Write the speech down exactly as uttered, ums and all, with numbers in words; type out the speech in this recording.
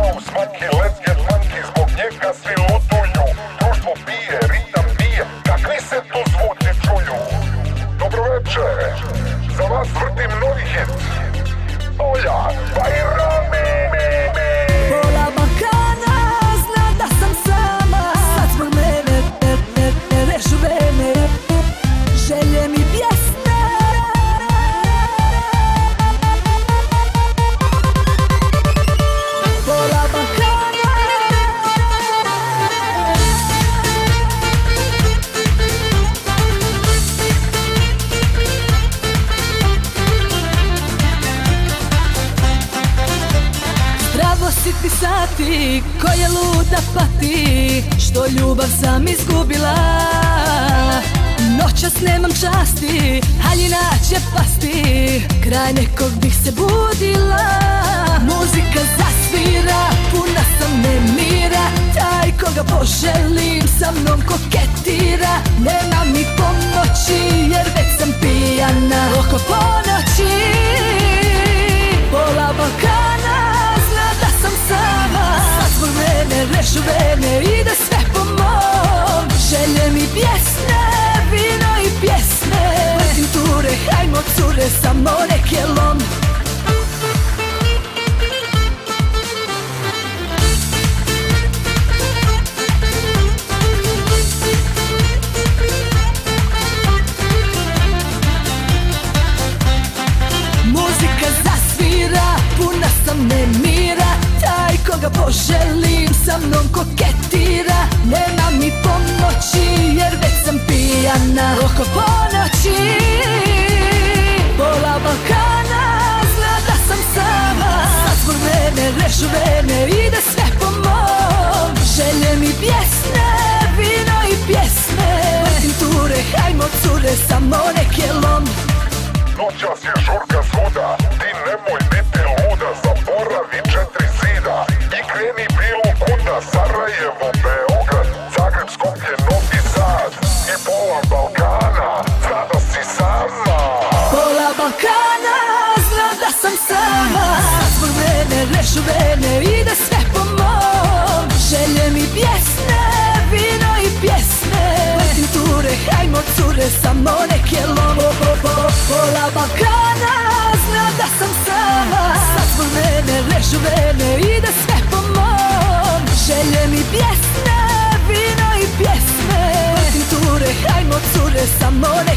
house monkey, let's get funky, zbog njega svi lutuju. Društvo pije, ritam bije, kakvi se tu zvuci čuju. Dobro večer, za vas vrtim novi hit. Olja, Bajrami, mi, mi. Pola Balkana zna da sam sama, sad zbog mene, ne, ne, ne rešu mene, želje mi pjesme. Pola Balkana. Zdravo sitni sati, koje luda pati, što ljubav sam izgubila. Noćas nemam časti, haljina će pasti, kraj nekog bih se budila. Muzika zasvira, puna sam nemira, taj koga poželim sa mnom koketira. Nema mi pomoći jer već sam pijana oko ponoći. Pola Balkana zna da sam sama, sad zbog mene rešu vene, ide sve po mom. Želje mi pjesme, vino i pjesme, vrtim ture, hajmo cure, samo nek je lom. Muzika zasvira, puna sam nemira, taj koga poželim sa mnom koketira. Nema mi pomoći jer već sam pijana oko ponoći. Pola Balkana zna da sam sama, sad zbog mene rešu vene, ide sve po mom. Želje mi pjesme, vino i pjesme, vrtim ture, hajmo cure, samo nek je lom. Noćas je žurka svuda, ti nemoj biti luda, zaboravi četiri zida i kreni bilo kuda. Sarajevo, Beograd, Zagreb, Skoplje, Novi Sad i pola Balkana, zna da si sama. Pola Balkana zna da sam sama, sad zbog mene rešu vene, ide sve po mom. Želje mi pjesme, vino i pjesme, vrtim ture, hajmo cure, samo nek je lom. Pola Balkana zna da sam sama, sad zbog mene rešu vene, ide sve po mom. Želje mi pjesme, vino i pjesme, vrtim ture, hajmo cure, samo nek je lom.